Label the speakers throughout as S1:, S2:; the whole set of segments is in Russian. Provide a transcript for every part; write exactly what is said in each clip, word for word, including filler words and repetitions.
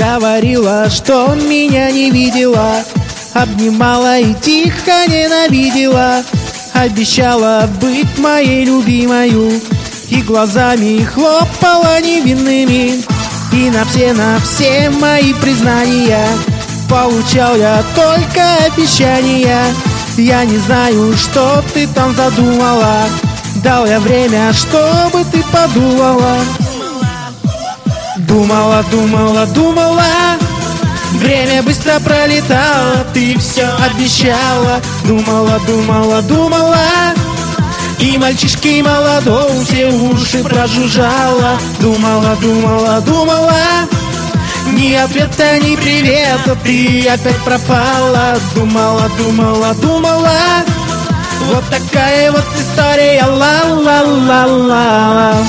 S1: Говорила, что меня не видела, обнимала и тихо ненавидела. Обещала быть моей любимою и глазами хлопала невинными. И на все, на все мои признания получал я только обещания. Я не знаю, что ты там задумала. Дал я время, чтобы ты подумала. Думала, думала, думала. Время быстро пролетало, ты все обещала. Думала, думала, думала. И мальчишки молодого все уши прожужжала. Думала, думала, думала. Ни ответа, ни привета, ты опять пропала. Думала, думала, думала. Вот такая вот история, ла-ла-ла-ла-ла.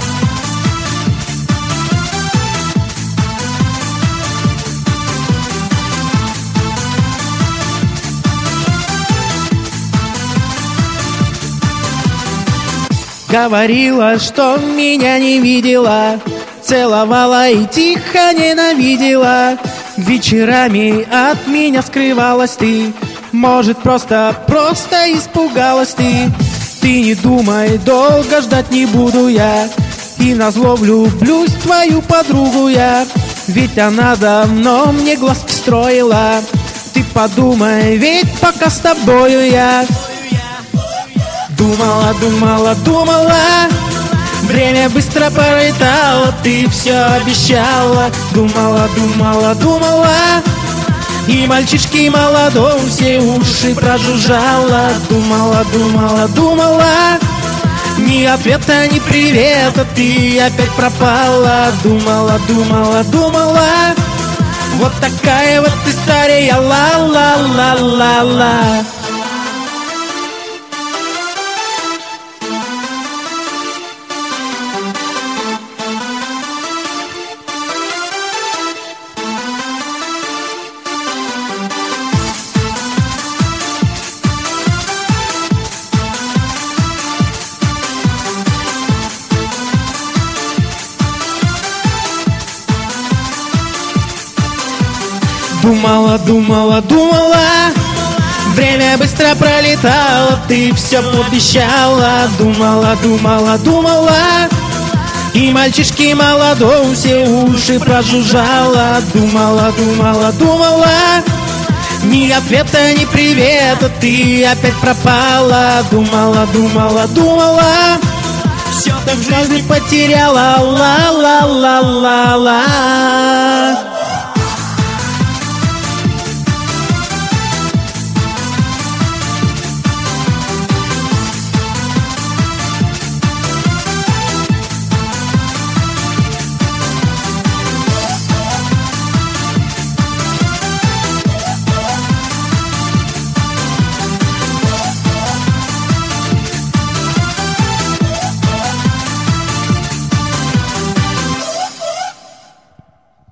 S1: Говорила, что меня не видела, целовала и тихо ненавидела. Вечерами от меня скрывалась ты. Может, просто, просто испугалась ты. Ты не думай, долго ждать не буду я. И назло влюблюсь в твою подругу я. Ведь она давно мне глазки строила. Ты подумай, ведь пока с тобою я. Думала, думала, думала. Время быстро пролетало, ты все обещала. Думала, думала, думала. И мальчишки молодого все уши прожужжала. Думала, думала, думала. Ни ответа, ни привета, ты опять пропала. Думала, думала, думала. Вот такая вот история, ла-ла-ла-ла-ла. Думала, думала, думала. Время быстро пролетало, ты все пообещала. Думала, думала, думала. И мальчишки молодого все уши прожужжала. Думала, думала, думала. Ни ответа, ни привета, ты опять пропала. Думала, думала, думала. Все так в жизни потеряла, ла-ла-ла-ла-ла.